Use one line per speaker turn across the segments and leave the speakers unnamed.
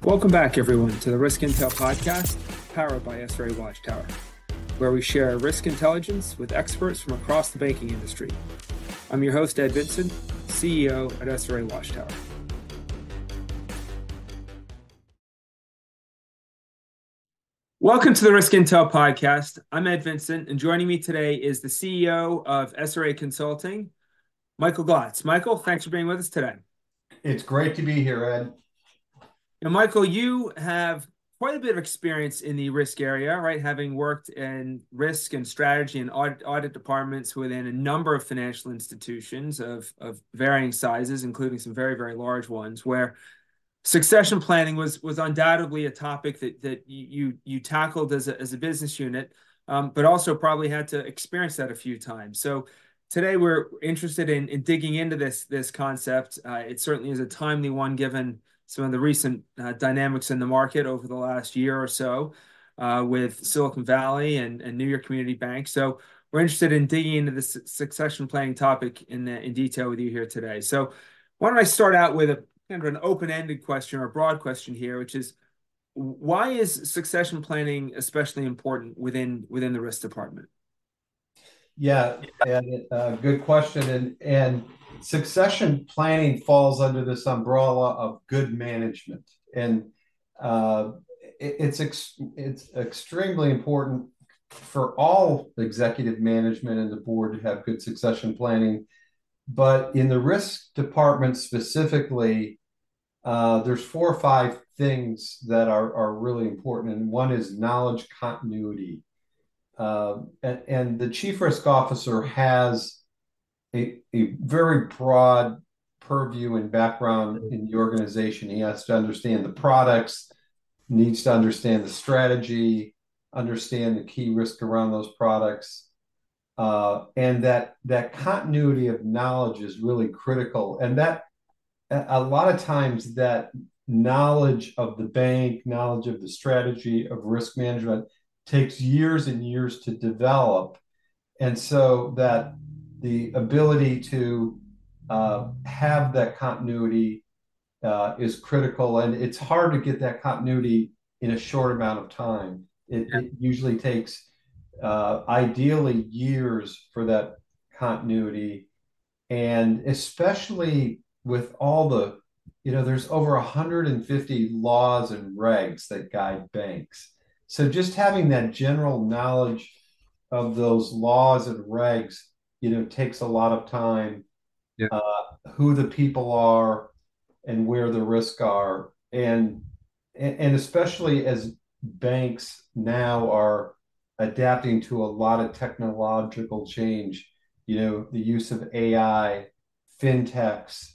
Welcome back, everyone, to the Risk Intel podcast, powered by SRA Watchtower, where we share risk intelligence with experts from across the banking industry. I'm your host, Ed Vincent, CEO at SRA Watchtower. Welcome to the Risk Intel podcast. I'm Ed Vincent, and joining me today is the CEO of SRA Consulting, Michael Glatz. Michael, thanks for being with us today.
It's great to be here, Ed.
Now, Michael, you have quite a bit of experience in the risk area, right? Having worked in risk and strategy and audit departments within a number of financial institutions of varying sizes, including some very, very large ones, where succession planning was undoubtedly a topic that you tackled as a business unit, but also probably had to experience that a few times. So today we're interested in digging into this concept. It certainly is a timely one given some of the recent dynamics in the market over the last year or so with Silicon Valley and New York Community Bank. So we're interested in digging into this succession planning topic in detail with you here today. So why don't I start out with a kind of an open-ended question or a broad question here, which is, why is succession planning especially important within the risk department?
Yeah, and good question. And succession planning falls under this umbrella of good management, and it's extremely important for all executive management and the board to have good succession planning. But in the risk department specifically, there's 4 or 5 things that are really important, and one is knowledge continuity. And the chief risk officer has a very broad purview and background in the organization. He has to understand the products, needs to understand the strategy, understand the key risk around those products. And that continuity of knowledge is really critical. And that a lot of times that knowledge of the bank, knowledge of the strategy of risk management takes years and years to develop. And so that the ability to have that continuity is critical. And it's hard to get that continuity in a short amount of time. It usually takes ideally years for that continuity. And especially with all there's over 150 laws and regs that guide banks. So just having that general knowledge of those laws and regs, takes a lot of time.
Yeah.
Who the people are and where the risks are, and especially as banks now are adapting to a lot of technological change, the use of AI, fintechs,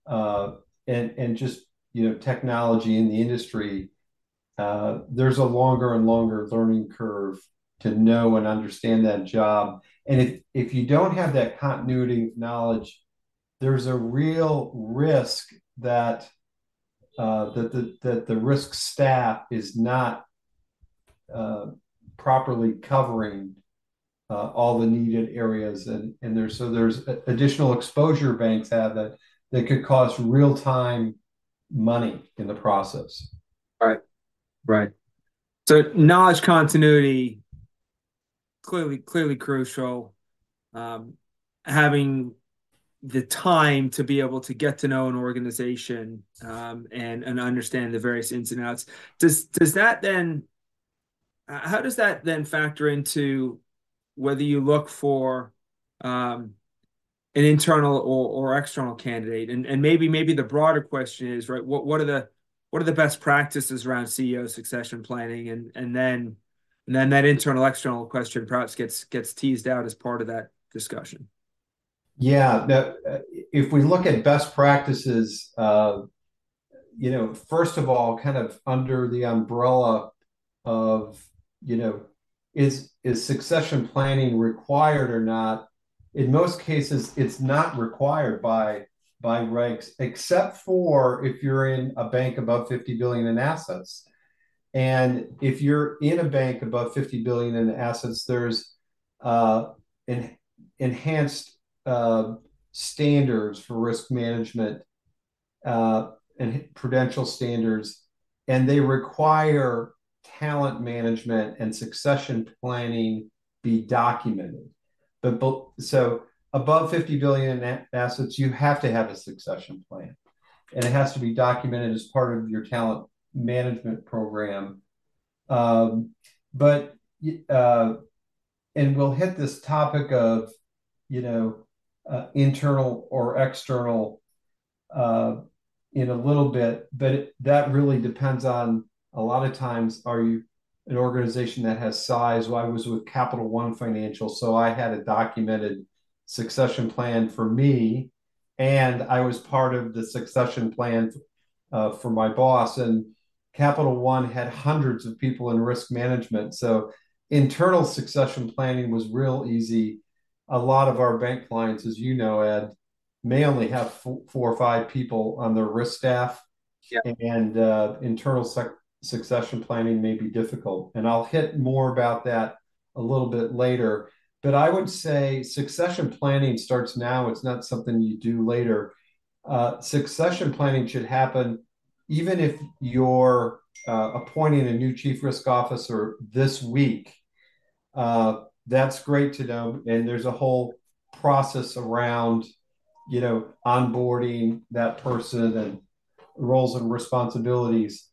and just technology in the industry. There's a longer and longer learning curve to know and understand that job. And if you don't have that continuity of knowledge, there's a real risk that the risk staff is not properly covering all the needed areas, and there's additional exposure banks have that could cost real time money in the process.
Right. So knowledge continuity, clearly crucial. Having the time to be able to get to know an organization and understand the various ins and outs. How does that then factor into whether you look for an internal or external candidate? And maybe the broader question is, right, what are the best practices around CEO succession planning, and then that internal external question perhaps gets teased out as part of that discussion.
Yeah, if we look at best practices, first of all, kind of under the umbrella of, is succession planning required or not? In most cases, it's not required by regs, except for if you're in a bank above 50 billion in assets. And if you're in a bank above 50 billion in assets, there's enhanced standards for risk management and prudential standards and they require talent management and succession planning be documented. So above 50 billion in assets, you have to have a succession plan, and it has to be documented as part of your talent management program. Um, but uh, and we'll hit this topic of, you know, internal or external uh, in a little bit, but that really depends on, a lot of times, are you an organization that has size? Well, I was with Capital One Financial, so I had a documented succession plan for me, and I was part of the succession plan for my boss. And Capital One had hundreds of people in risk management, so internal succession planning was real easy. A lot of our bank clients, as you know, Ed, may only have four or five people on their risk staff,
Yeah.
and internal succession planning may be difficult. And I'll hit more about that a little bit later. But I would say succession planning starts now. It's not something you do later. Succession planning should happen even if you're appointing a new chief risk officer this week. That's great to know. And there's a whole process around, onboarding that person and roles and responsibilities.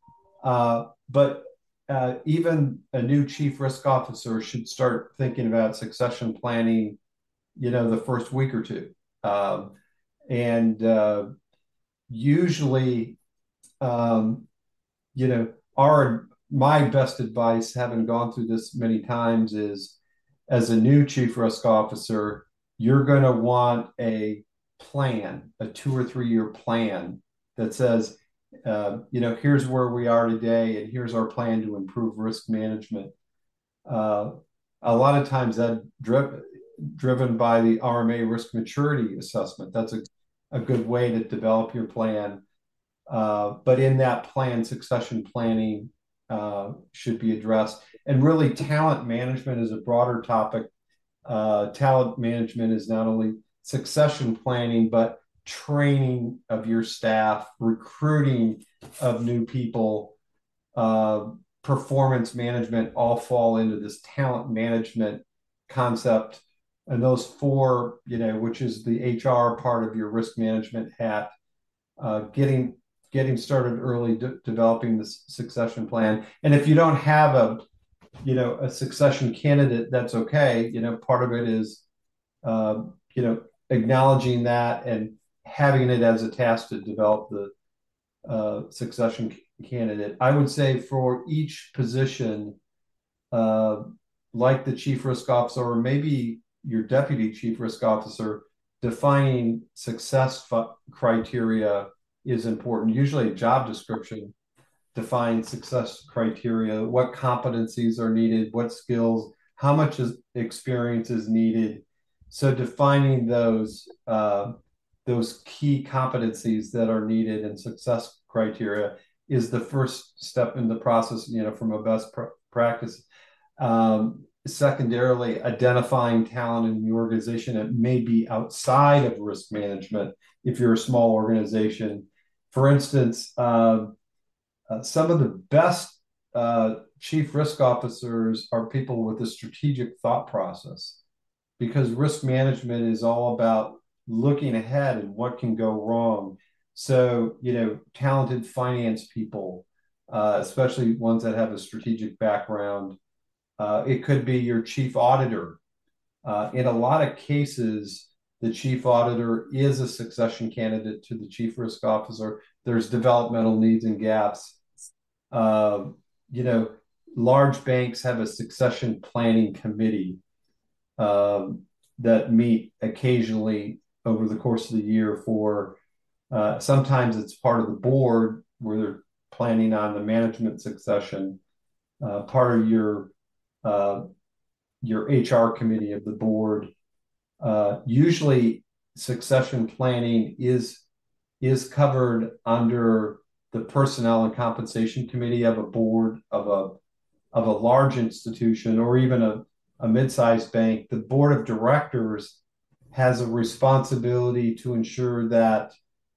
But even a new chief risk officer should start thinking about succession planning, the first week or two. And usually, um, our my best advice, having gone through this many times, is as a new chief risk officer, you're going to want a plan, a 2 or 3 year plan that says, here's where we are today, and here's our plan to improve risk management. Uh, a lot of times that driven by the RMA risk maturity assessment. That's a good way to develop your plan. But in that plan, succession planning should be addressed. And really, talent management is a broader topic. Talent management is not only succession planning, but training of your staff, recruiting of new people, performance management, all fall into this talent management concept. And those four, which is the HR part of your risk management hat, getting started early, developing this succession plan. And if you don't have a succession candidate, that's okay. Part of it is, acknowledging that and having it as a task to develop the succession candidate. I would say for each position, uh, like the chief risk officer or maybe your deputy chief risk officer, defining success criteria is important. Usually a job description defines success criteria, what competencies are needed, what skills, how much experience is needed. So defining those key competencies that are needed and success criteria is the first step in the process, from a best practice. Secondarily, identifying talent in the organization that may be outside of risk management if you're a small organization. For instance, some of the best chief risk officers are people with a strategic thought process, because risk management is all about looking ahead and what can go wrong. So, talented finance people, especially ones that have a strategic background. It could be your chief auditor. In a lot of cases, the chief auditor is a succession candidate to the chief risk officer. There's developmental needs and gaps. Uh, you know, Large banks have a succession planning committee that meet occasionally over the course of the year for, sometimes it's part of the board where they're planning on the management succession, part of uh, your HR committee of the board. Usually succession planning is covered under the personnel and compensation committee of a board of a large institution, or even a mid-sized bank. The board of directors has a responsibility to ensure that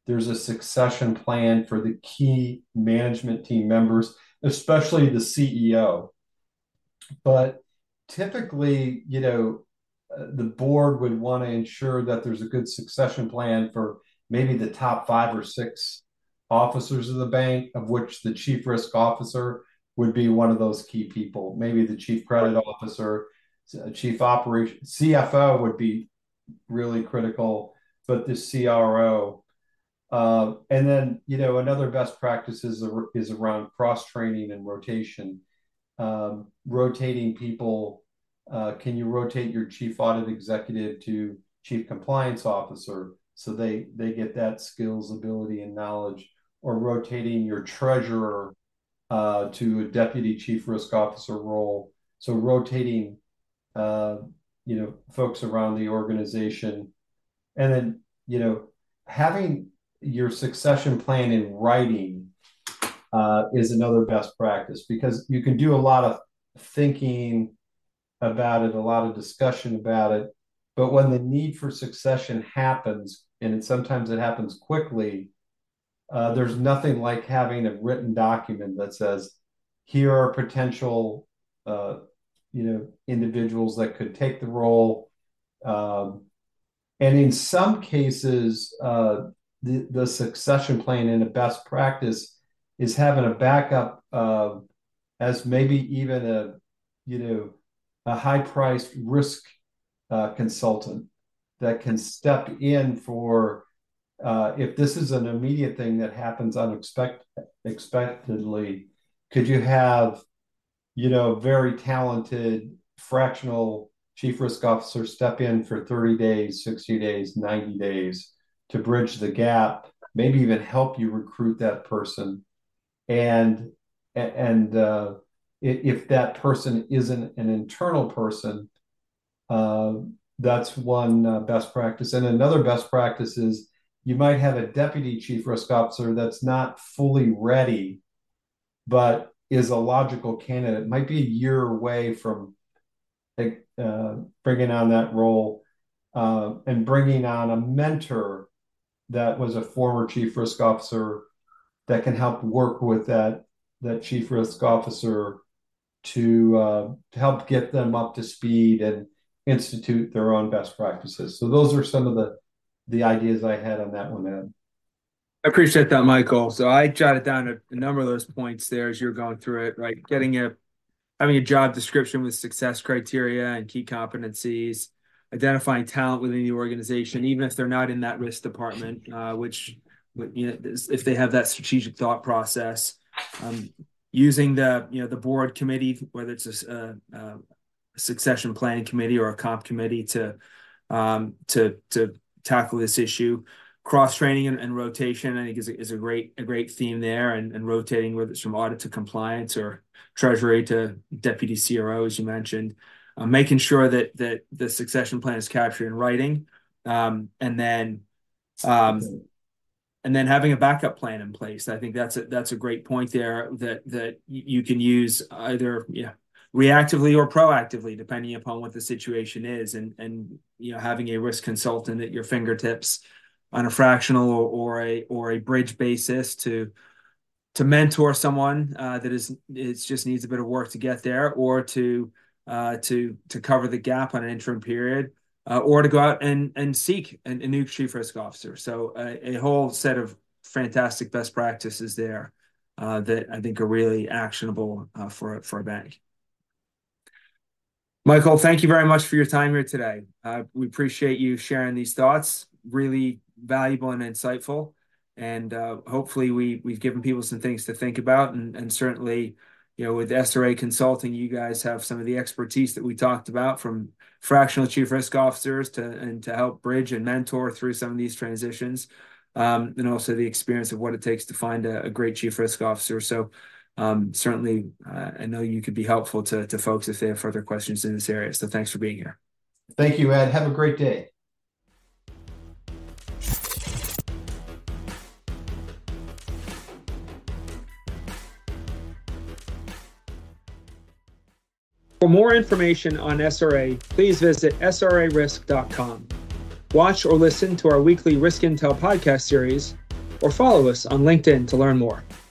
there's a succession plan for the key management team members, especially the CEO. But typically, the board would want to ensure that there's a good succession plan for maybe the top 5 or 6 officers of the bank, of which the chief risk officer would be one of those key people. Maybe the chief credit officer, chief operation, CFO would be really critical, but the CRO. And then, another best practice is around cross training and rotation. Rotating people. Can you rotate your chief audit executive to chief compliance officer so they get that skills, ability, and knowledge, or rotating your treasurer to a deputy chief risk officer role. So rotating, folks around the organization, and then, having your succession plan in writing is another best practice, because you can do a lot of thinking about it, a lot of discussion about it, but when the need for succession happens, and sometimes it happens quickly, there's nothing like having a written document that says, here are potential, individuals that could take the role. And in some cases, the succession plan in a best practice is having a backup as maybe even a high-priced risk consultant that can step in for if this is an immediate thing that happens unexpectedly. Could you have very talented fractional chief risk officer step in for 30 days, 60 days, 90 days to bridge the gap, maybe even help you recruit that person. And if that person isn't an internal person, that's one best practice. And another best practice is you might have a deputy chief risk officer that's not fully ready, but is a logical candidate. Might be a year away from bringing on that role, and bringing on a mentor that was a former chief risk officer that can help work with that chief risk officer to help get them up to speed and institute their own best practices. So those are some of the ideas I had on that one, Ed.
I appreciate that, Michael. So I jotted down a number of those points there as you're going through it, right? Having a job description with success criteria and key competencies, identifying talent within the organization, even if they're not in that risk department, if they have that strategic thought process, using the board committee, whether it's a succession planning committee or a comp committee to tackle this issue. Cross training and rotation, I think, is a great theme there, and rotating, whether it's from audit to compliance or treasury to deputy CRO, as you mentioned, making sure that the succession plan is captured in writing, and then having a backup plan in place. I think that's a great point there that you can use either reactively or proactively, depending upon what the situation is, and having a risk consultant at your fingertips on a fractional or a bridge basis to mentor someone that just needs a bit of work to get there, or to cover the gap on an interim period, or to go out and seek a new chief risk officer. So a whole set of fantastic best practices there that I think are really actionable for a bank. Michael, thank you very much for your time here today. We appreciate you sharing these thoughts. Really valuable and insightful, and hopefully we've given people some things to think about, and certainly with SRA Consulting, you guys have some of the expertise that we talked about, from fractional chief risk officers to help bridge and mentor through some of these transitions, and also the experience of what it takes to find a great chief risk officer. So certainly I know you could be helpful to folks if they have further questions in this area. So thanks for being here.
Thank you, Ed. Have a great day.
For more information on SRA, please visit srarisk.com. Watch or listen to our weekly Risk Intel podcast series, or follow us on LinkedIn to learn more.